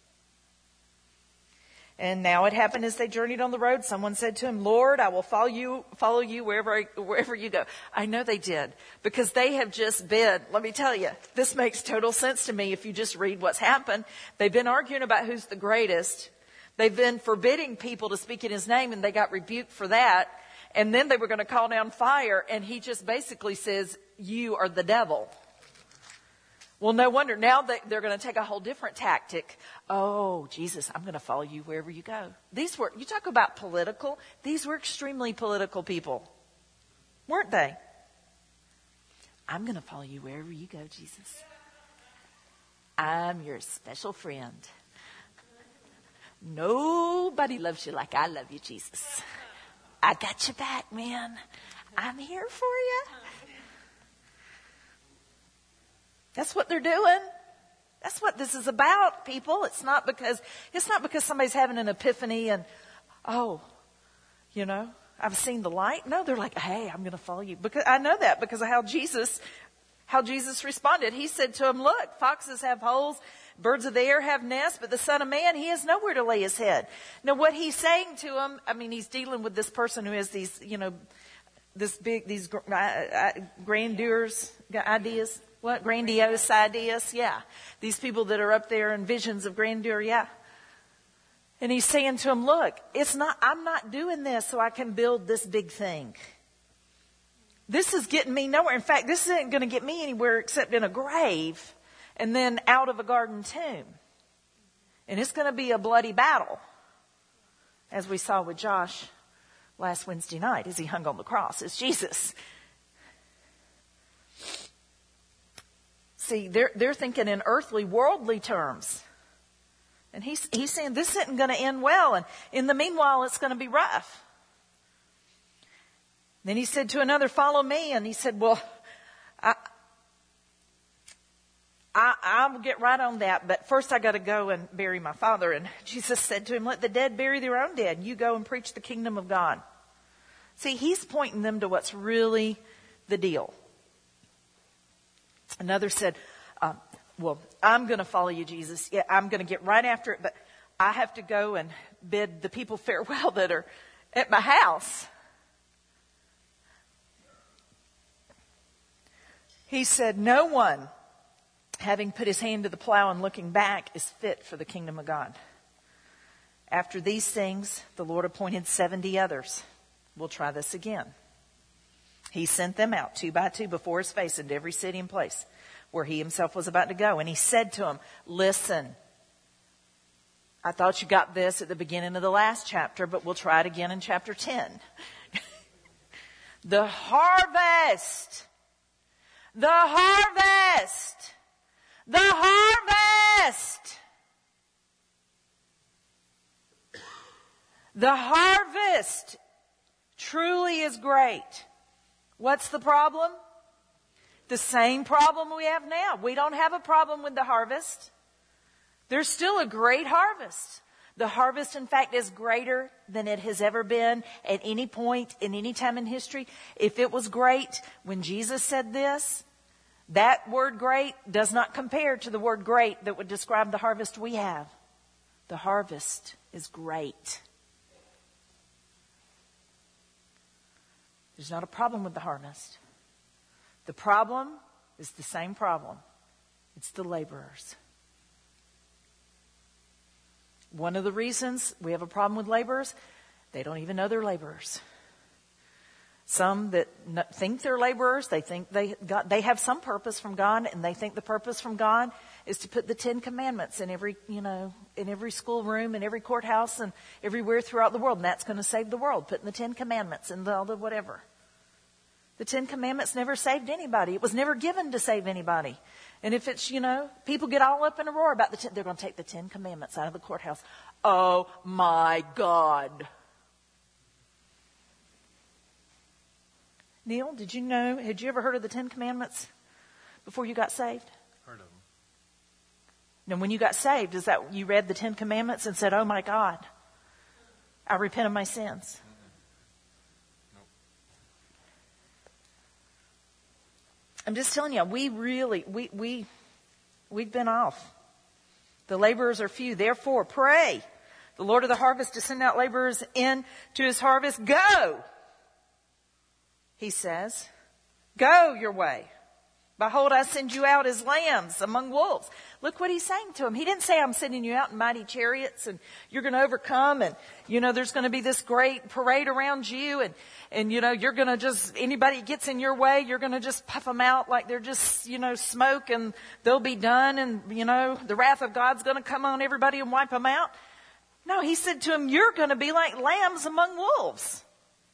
And now it happened as they journeyed on the road, someone said to him, Lord, I will follow you, follow you wherever, I, wherever you go. I know they did, because they have just been, let me tell you, this makes total sense to me if you just read what's happened. They've been arguing about who's the greatest. They've been forbidding people to speak in his name, and they got rebuked for that. And then they were going to call down fire, and he just basically says, you are the devil. Well, no wonder. Now they, they're going to take a whole different tactic. Oh, Jesus, I'm going to follow you wherever you go. These were, you talk about political, these were extremely political people, weren't they? I'm going to follow you wherever you go, Jesus. I'm your special friend. Nobody loves you like I love you, Jesus. I got your back, man. I'm here for you. That's what they're doing. That's what this is about, people. It's not because, it's not because somebody's having an epiphany and, oh, you know, I've seen the light. No, they're like, hey, I'm going to follow you. Because I know that because of how Jesus, how Jesus responded. He said to him, look, foxes have holes, birds of the air have nests, but the Son of Man, he has nowhere to lay his head. Now, what he's saying to him, I mean, he's dealing with this person who has these, you know, this big, these grandeurs, ideas. What? Grandiose ideas? Yeah. These people that are up there in visions of grandeur, yeah. And he's saying to him, look, it's not, I'm not doing this so I can build this big thing. This is getting me nowhere. In fact, this isn't going to get me anywhere except in a grave and then out of a garden tomb. And it's going to be a bloody battle, as we saw with Josh last Wednesday night as he hung on the cross as Jesus. See, they're, they're thinking in earthly, worldly terms. And he's, he's saying this isn't going to end well. And in the meanwhile, it's going to be rough. Then he said to another, follow me. And he said, well, I, I, I'll get right on that. But first I got to go and bury my father. And Jesus said to him, let the dead bury their own dead. You go and preach the kingdom of God. See, he's pointing them to what's really the deal. Another said, uh, well, I'm going to follow you, Jesus. Yeah, I'm going to get right after it, but I have to go and bid the people farewell that are at my house. He said, no one, having put his hand to the plow and looking back, is fit for the kingdom of God. After these things, the Lord appointed seventy others. We'll try this again. He sent them out two by two before his face into every city and place where he himself was about to go. And he said to them, listen, I thought you got this at the beginning of the last chapter, but we'll try it again in chapter ten. The harvest, the harvest, the harvest, the harvest truly is great. What's the problem? The same problem we have now. We don't have a problem with the harvest. There's still a great harvest. The harvest, in fact, is greater than it has ever been at any point in any time in history. If it was great when Jesus said this, that word great does not compare to the word great that would describe the harvest we have. The harvest is great. There's not a problem with the harvest. The problem is the same problem. It's the laborers. One of the reasons we have a problem with laborers, they don't even know they're laborers. Some that think they're laborers, they think they got, they have some purpose from God, and they think the purpose from God is to put the Ten Commandments in every, you know, in every schoolroom, in every courthouse, and everywhere throughout the world. And that's going to save the world, putting the Ten Commandments in all the whatever. The Ten Commandments never saved anybody. It was never given to save anybody. And if it's, you know, people get all up in a roar about the ten, they're going to take the Ten Commandments out of the courthouse. Oh my God. Neil, did you know, had you ever heard of the Ten Commandments before you got saved?
Heard of them.
Now, when you got saved, is that you read the Ten Commandments and said, oh my God, I repent of my sins?
Nope.
I'm just telling you, we really, we, we, we've been off. The laborers are few. Therefore, pray the Lord of the harvest to send out laborers into his harvest. Go, he says. Go your way. Behold, I send you out as lambs among wolves. Look what he's saying to him. He didn't say, I'm sending you out in mighty chariots and you're going to overcome and, you know, there's going to be this great parade around you and, and, you know, you're going to just, anybody gets in your way, you're going to just puff them out like they're just, you know, smoke and they'll be done and, you know, the wrath of God's going to come on everybody and wipe them out. No, he said to him, you're going to be like lambs among wolves.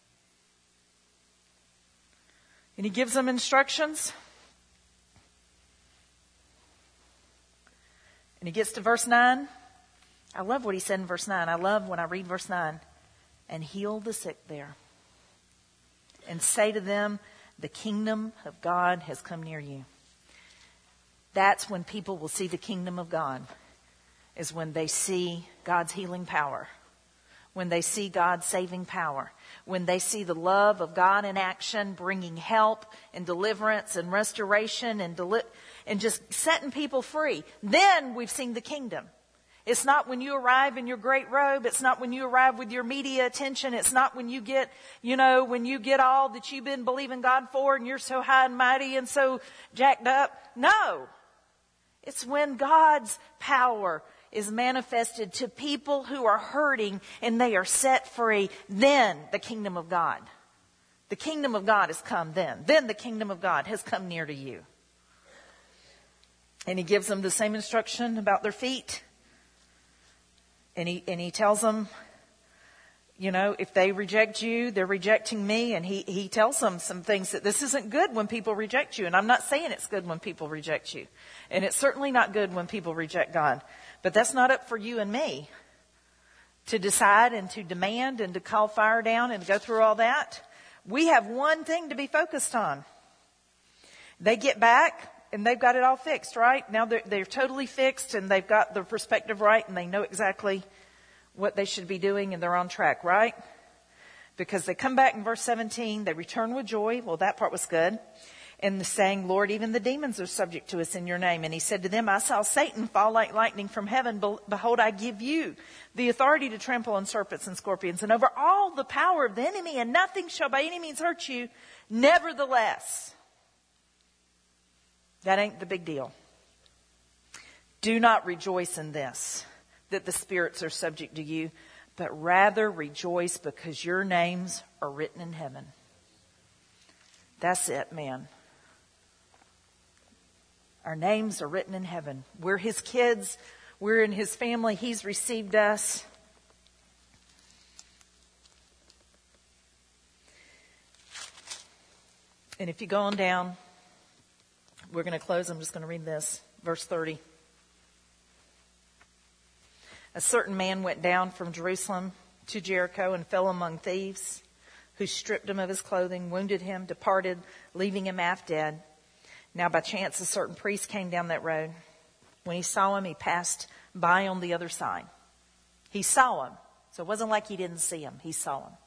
And he gives them instructions. And he gets to verse nine. I love what he said in verse nine. I love when I read verse nine. And heal the sick there. And say to them, the kingdom of God has come near you. That's when people will see the kingdom of God, is when they see God's healing power, when they see God's saving power, when they see the love of God in action, bringing help and deliverance and restoration and deli- and just setting people free. Then we've seen the kingdom. It's not when you arrive in your great robe. It's not when you arrive with your media attention. It's not when you get, you know, when you get all that you've been believing God for and you're so high and mighty and so jacked up. No. It's when God's power is manifested to people who are hurting and they are set free. Then the kingdom of God. The kingdom of God has come then. Then the kingdom of God has come near to you. And he gives them the same instruction about their feet. And he, and he tells them, you know, if they reject you, they're rejecting me. And he, he tells them some things that this isn't good when people reject you. And I'm not saying it's good when people reject you. And it's certainly not good when people reject God. But that's not up for you and me to decide and to demand and to call fire down and go through all that. We have one thing to be focused on. They get back. And they've got it all fixed, right? Now they're, they're totally fixed and they've got their perspective right and they know exactly what they should be doing and they're on track, right? Because they come back in verse seventeen, they return with joy. Well, that part was good. And saying, Lord, even the demons are subject to us in your name. And he said to them, I saw Satan fall like lightning from heaven. Behold, I give you the authority to trample on serpents and scorpions and over all the power of the enemy, and nothing shall by any means hurt you. Nevertheless, that ain't the big deal. Do not rejoice in this, that the spirits are subject to you, but rather rejoice because your names are written in heaven. That's it, man. Our names are written in heaven. We're his kids. We're in his family. He's received us. And if you go on down, we're going to close. I'm just going to read this. Verse thirty. A certain man went down from Jerusalem to Jericho and fell among thieves, who stripped him of his clothing, wounded him, departed, leaving him half dead. Now by chance a certain priest came down that road. When he saw him, he passed by on the other side. He saw him. So it wasn't like he didn't see him. He saw him.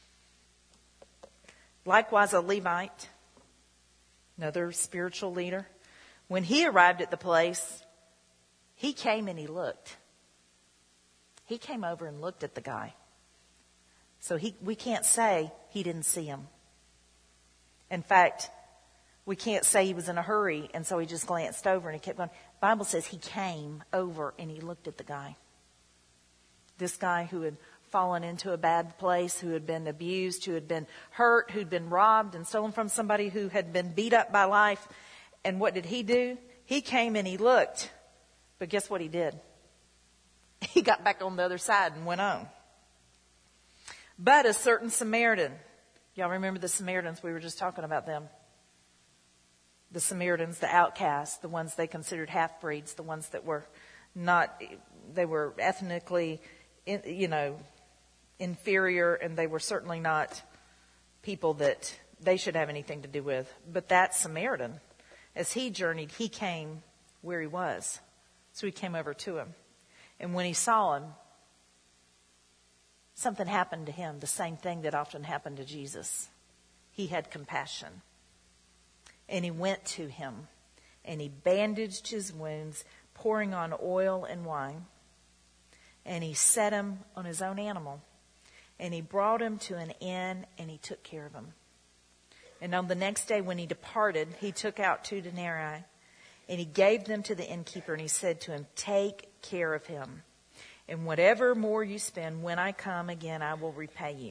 Likewise a Levite, another spiritual leader, when he arrived at the place, he came and he looked. He came over and looked at the guy. So he, we can't say he didn't see him. In fact, we can't say he was in a hurry and so he just glanced over and he kept going. The Bible says he came over and he looked at the guy. This guy who had fallen into a bad place, who had been abused, who had been hurt, who'd been robbed and stolen from somebody, who had been beat up by life. And what did he do? He came and he looked. But guess what he did? He got back on the other side and went on. But a certain Samaritan, y'all remember the Samaritans? We were just talking about them. The Samaritans, the outcasts, the ones they considered half-breeds, the ones that were not, they were ethnically, you know, inferior, and they were certainly not people that they should have anything to do with. But that Samaritan, as he journeyed, he came where he was. So he came over to him. And when he saw him, something happened to him, the same thing that often happened to Jesus. He had compassion. And he went to him, and he bandaged his wounds, pouring on oil and wine. And he set him on his own animal. And he brought him to an inn, and he took care of him. And on the next day when he departed, he took out two denarii, and he gave them to the innkeeper, and he said to him, take care of him. And whatever more you spend, when I come again, I will repay you.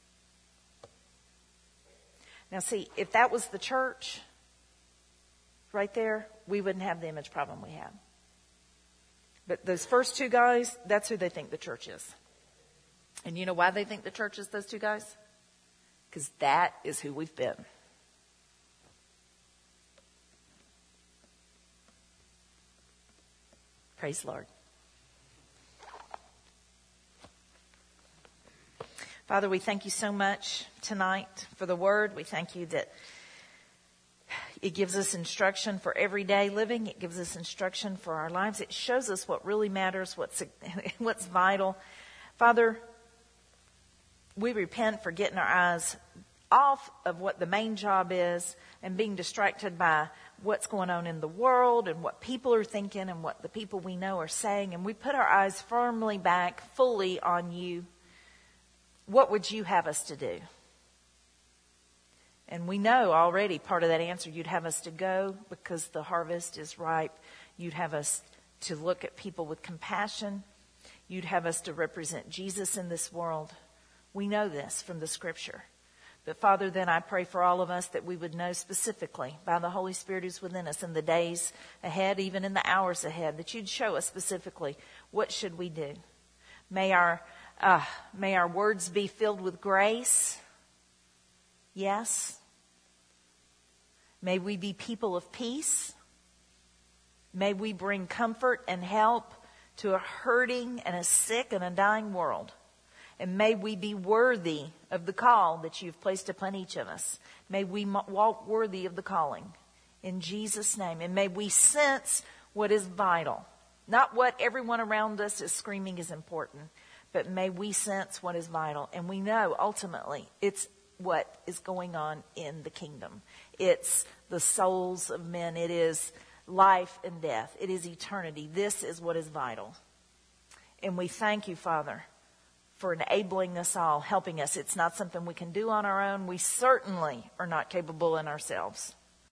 Now see, if that was the church right there, we wouldn't have the image problem we have. But those first two guys, that's who they think the church is. And you know why they think the church is those two guys? Because that is who we've been. Praise the Lord. Father, we thank you so much tonight for the word. We thank you that it gives us instruction for everyday living. It gives us instruction for our lives. It shows us what really matters, what's what's vital. Father, we repent for getting our eyes off of what the main job is and being distracted by what's going on in the world and what people are thinking and what the people we know are saying. And we put our eyes firmly back, fully on you. What would you have us to do? And we know already part of that answer. You'd have us to go because the harvest is ripe. You'd have us to look at people with compassion. You'd have us to represent Jesus in this world. We know this from the scripture. But Father, then I pray for all of us that we would know specifically by the Holy Spirit who's within us in the days ahead, even in the hours ahead, that you'd show us specifically what should we do. May our uh, may our words be filled with grace. Yes. May we be people of peace. May we bring comfort and help to a hurting and a sick and a dying world. And may we be worthy of the call that you've placed upon each of us. May we walk worthy of the calling in Jesus' name. And may we sense what is vital. Not what everyone around us is screaming is important, but may we sense what is vital. And we know ultimately it's what is going on in the kingdom. It's the souls of men. It is life and death. It is eternity. This is what is vital. And we thank you, Father, for enabling us all, helping us. It's not something we can do on our own. We certainly are not capable in ourselves.